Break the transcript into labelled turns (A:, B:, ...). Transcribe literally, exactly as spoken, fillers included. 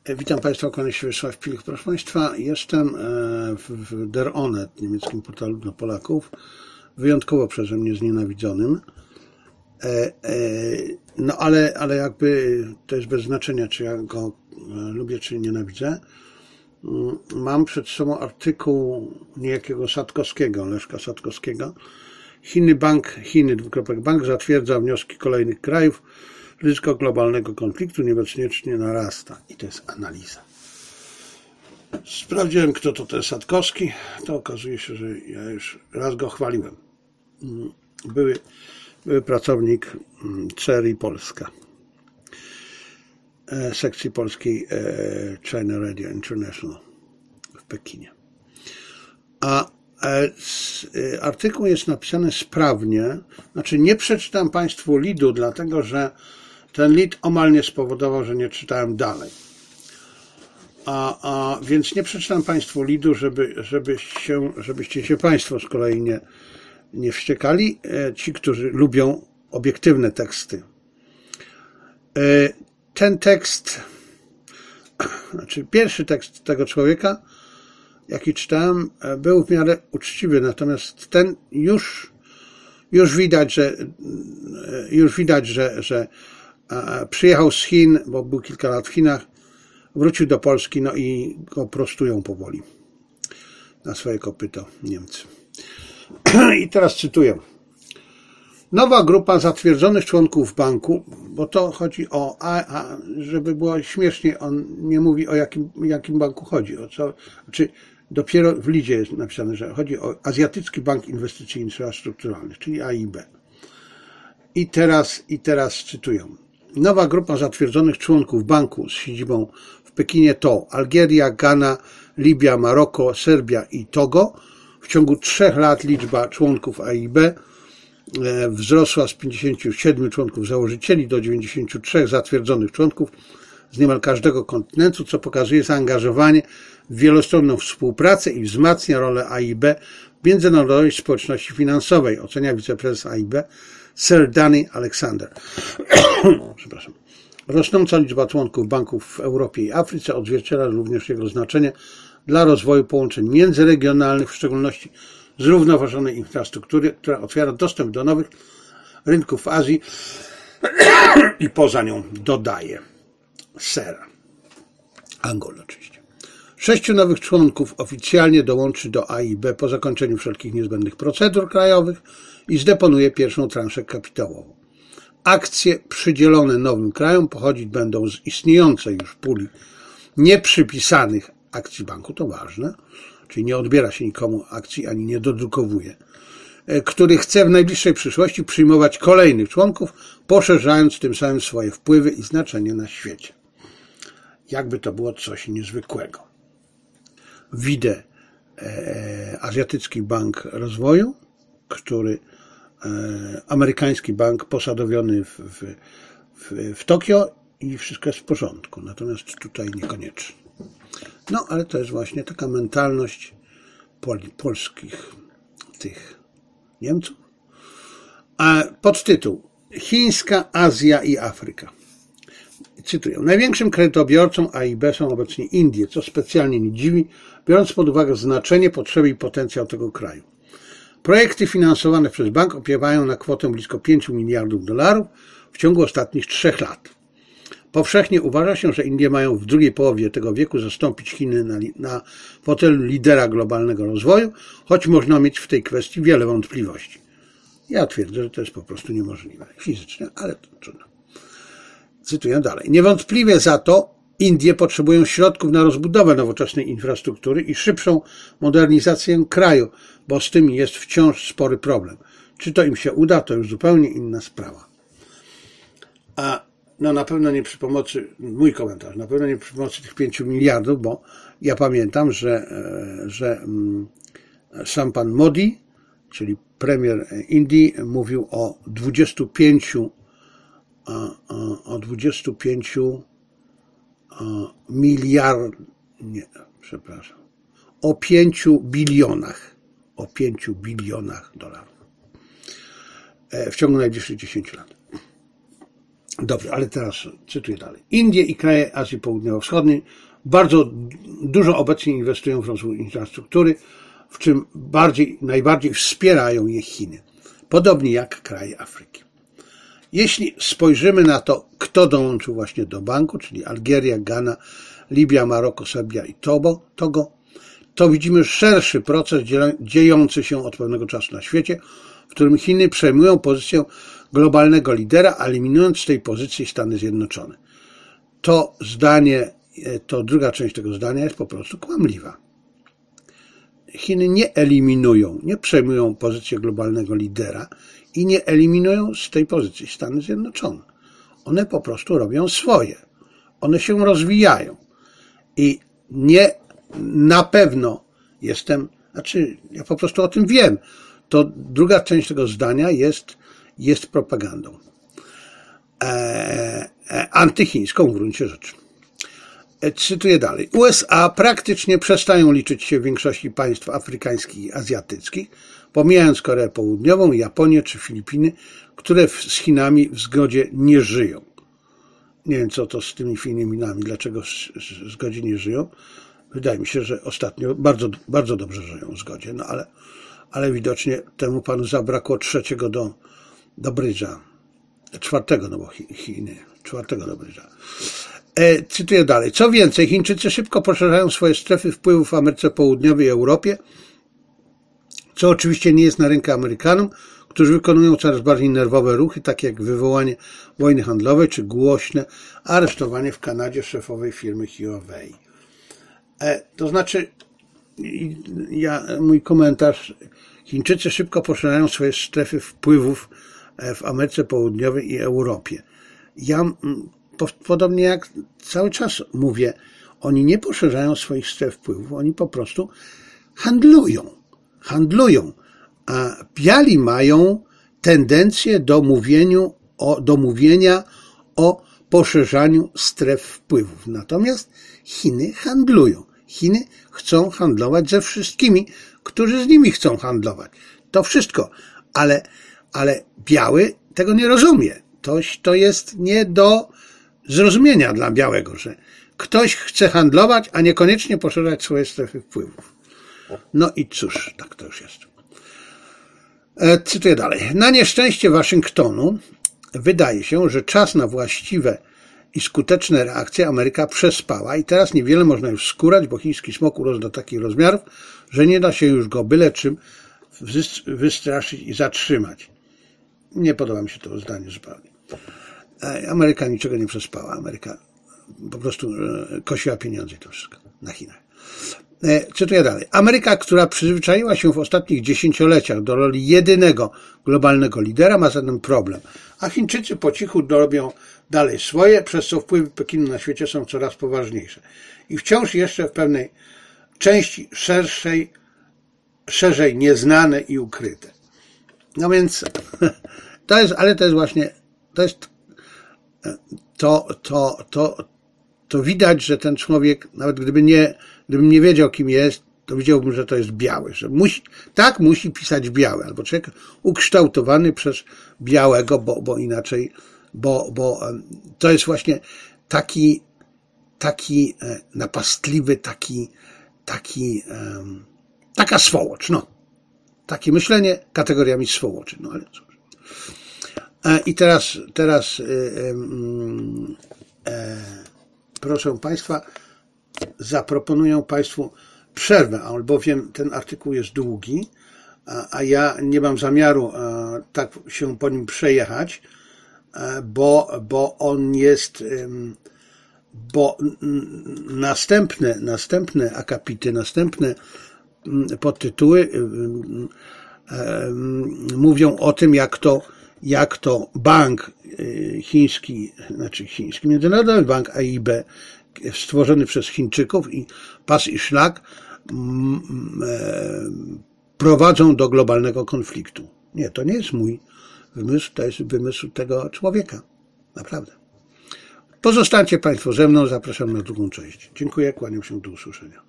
A: Witam Państwa, kłaniam się Wiesław Pilich. Proszę Państwa, jestem w Der Onet, niemieckim portalu dla Polaków, wyjątkowo przeze mnie znienawidzonym. No ale, ale jakby to jest bez znaczenia, czy ja go lubię, czy nienawidzę. Mam przed sobą artykuł niejakiego Satkowskiego, Leszka Satkowskiego. Chiny Bank, Chiny, dwukropek bank zatwierdza wnioski kolejnych krajów. Ryzyko globalnego konfliktu niebezpiecznie narasta. I to jest analiza. Sprawdziłem, kto to ten Satkowski. To okazuje się, że ja już raz go chwaliłem. Były, były pracownik C R I Polska, sekcji polskiej China Radio International w Pekinie. A artykuł jest napisany sprawnie. Znaczy nie przeczytam Państwu lidu, dlatego że ten lid omal nie spowodował, że nie czytałem dalej. A, a więc nie przeczytam Państwu lidu, żeby, żeby się, żebyście się Państwo z kolei nie, nie wściekali. Ci, którzy lubią obiektywne teksty. Ten tekst, znaczy pierwszy tekst tego człowieka, jaki czytałem, był w miarę uczciwy, natomiast ten już, już widać, że już widać, że, że przyjechał z Chin, bo był kilka lat w Chinach, wrócił do Polski, no i go prostują powoli na swoje kopyto Niemcy. I teraz cytuję. Nowa grupa zatwierdzonych członków banku, bo to chodzi o, a, a, żeby było śmiesznie, on nie mówi o jakim, jakim banku chodzi, o co, znaczy dopiero w lidzie jest napisane, że chodzi o Azjatycki Bank Inwestycji Infrastrukturalnych, czyli A I B. I teraz, i teraz cytuję. Nowa grupa zatwierdzonych członków banku z siedzibą w Pekinie to Algieria, Ghana, Libia, Maroko, Serbia i Togo. W ciągu trzech lat liczba członków A I B wzrosła z pięćdziesięciu siedmiu członków założycieli do dziewięćdziesięciu trzech zatwierdzonych członków z niemal każdego kontynentu, co pokazuje zaangażowanie w wielostronną współpracę i wzmacnia rolę A I B w międzynarodowej społeczności finansowej, ocenia wiceprezes A I B Sir Danny Alexander. Przepraszam. Rosnąca liczba członków banków w Europie i Afryce odzwierciedla również jego znaczenie dla rozwoju połączeń międzyregionalnych, w szczególności zrównoważonej infrastruktury, która otwiera dostęp do nowych rynków w Azji i poza nią, dodaje Sir. Angola oczywiście. Sześciu nowych członków oficjalnie dołączy do A I B po zakończeniu wszelkich niezbędnych procedur krajowych i zdeponuje pierwszą transzę kapitałową. Akcje przydzielone nowym krajom pochodzić będą z istniejącej już puli nieprzypisanych akcji banku, to ważne, czyli nie odbiera się nikomu akcji ani nie dodrukowuje, który chce w najbliższej przyszłości przyjmować kolejnych członków, poszerzając tym samym swoje wpływy i znaczenie na świecie. Jakby to było coś niezwykłego. Widzę e, Azjatycki Bank Rozwoju, który e, amerykański bank posadowiony w, w, w, w Tokio i wszystko jest w porządku, natomiast tutaj niekoniecznie. No, ale to jest właśnie taka mentalność pol, polskich tych Niemców. A podtytuł Chińska, Azja i Afryka. Cytuję. Największym kredytobiorcą A I B są obecnie Indie, co specjalnie nie dziwi, biorąc pod uwagę znaczenie, potrzeby i potencjał tego kraju. Projekty finansowane przez bank opiewają na kwotę blisko pięciu miliardów dolarów w ciągu ostatnich trzech lat. Powszechnie uważa się, że Indie mają w drugiej połowie tego wieku zastąpić Chiny na, na fotelu lidera globalnego rozwoju, choć można mieć w tej kwestii wiele wątpliwości. Ja twierdzę, że to jest po prostu niemożliwe fizycznie, ale to trudno. Cytuję dalej. Niewątpliwie za to Indie potrzebują środków na rozbudowę nowoczesnej infrastruktury i szybszą modernizację kraju, bo z tym jest wciąż spory problem. Czy to im się uda, to już zupełnie inna sprawa. A no na pewno nie przy pomocy, mój komentarz, na pewno nie przy pomocy tych pięciu miliardów, bo ja pamiętam, że, że sam pan Modi, czyli premier Indii, mówił o dwudziestu pięciu o dwudziestu pięciu miliardach, nie, przepraszam, o pięciu bilionach, o pięciu bilionach dolarów w ciągu najbliższych dziesięciu lat. Dobrze, ale teraz cytuję dalej. Indie i kraje Azji Południowo-Wschodniej bardzo dużo obecnie inwestują w rozwój infrastruktury, w czym bardziej, najbardziej wspierają je Chiny, podobnie jak kraje Afryki. Jeśli spojrzymy na to, kto dołączył właśnie do banku, czyli Algieria, Ghana, Libia, Maroko, Serbia i Togo, Togo, to widzimy szerszy proces dziejący się od pewnego czasu na świecie, w którym Chiny przejmują pozycję globalnego lidera, eliminując z tej pozycji Stany Zjednoczone. To zdanie, to druga część tego zdania jest po prostu kłamliwa. Chiny nie eliminują, nie przejmują pozycję globalnego lidera i nie eliminują z tej pozycji Stany Zjednoczone. One po prostu robią swoje. One się rozwijają. I nie na pewno jestem, znaczy ja po prostu o tym wiem. To druga część tego zdania jest, jest propagandą. E, e, antychińską w gruncie rzeczy. E, cytuję dalej. U S A praktycznie przestają liczyć się w większości państw afrykańskich i azjatyckich, pomijając Koreę Południową, Japonię czy Filipiny, które z Chinami w zgodzie nie żyją. Nie wiem, co to z tymi Filipinami, dlaczego w zgodzie nie żyją. Wydaje mi się, że ostatnio bardzo, bardzo dobrze żyją w zgodzie, no ale, ale widocznie temu panu zabrakło trzeciego do, do brydża. Czwartego, no bo Chiny, czwartego do brydża. E, cytuję dalej. Co więcej, Chińczycy szybko poszerzają swoje strefy wpływów w Ameryce Południowej i Europie, co oczywiście nie jest na rękę Amerykanom, którzy wykonują coraz bardziej nerwowe ruchy, takie jak wywołanie wojny handlowej, czy głośne aresztowanie w Kanadzie szefowej firmy Huawei. E, to znaczy, ja, mój komentarz, Chińczycy szybko poszerzają swoje strefy wpływów w Ameryce Południowej i Europie. Ja, podobnie jak cały czas mówię, oni nie poszerzają swoich stref wpływów, oni po prostu handlują. Handlują. A biali mają tendencję do, mówieniu o, do mówienia o poszerzaniu stref wpływów. Natomiast Chiny handlują. Chiny chcą handlować ze wszystkimi, którzy z nimi chcą handlować. To wszystko. Ale, ale biały tego nie rozumie. To, to jest nie do zrozumienia dla białego, że ktoś chce handlować, a niekoniecznie poszerzać swoje strefy wpływów. No i cóż, tak to już jest. E, cytuję dalej. Na nieszczęście Waszyngtonu wydaje się, że czas na właściwe i skuteczne reakcje Ameryka przespała i teraz niewiele można już skórać, bo chiński smok urósł do takich rozmiarów, że nie da się już go byle czym wystraszyć i zatrzymać. Nie podoba mi się to zdanie zupełnie. Ameryka niczego nie przespała. Ameryka po prostu kosiła pieniądze i to wszystko na Chinach. Cytuję dalej. Ameryka, która przyzwyczaiła się w ostatnich dziesięcioleciach do roli jedynego globalnego lidera, ma zatem problem. A Chińczycy po cichu robią dalej swoje, przez co wpływy Pekinu na świecie są coraz poważniejsze. I wciąż jeszcze w pewnej części szerszej, szerzej nieznane i ukryte. No więc to jest, ale to jest właśnie, to jest, to, to, to, to widać, że ten człowiek, nawet gdyby nie, gdybym nie wiedział, kim jest, to widziałbym, że to jest biały, że musi, tak musi pisać biały, albo człowiek ukształtowany przez białego, bo, bo inaczej, bo, bo to jest właśnie taki, taki napastliwy, taki, taki, taka swołocz, no. Takie myślenie kategoriami swołoczy, no ale cóż. I teraz, teraz, e, proszę Państwa, zaproponuję Państwu przerwę, albowiem ten artykuł jest długi, a, a ja nie mam zamiaru a, tak się po nim przejechać, a, bo, bo on jest, bo następne, następne akapity, następne podtytuły mówią o tym, jak to, jak to bank chiński, znaczy chiński, Międzynarodowy Bank A I B, stworzony przez Chińczyków i pas i szlak prowadzą do globalnego konfliktu. Nie, to nie jest mój wymysł, to jest wymysł tego człowieka. Naprawdę. Pozostańcie Państwo ze mną, zapraszam na drugą część. Dziękuję, kłaniam się, do usłyszenia.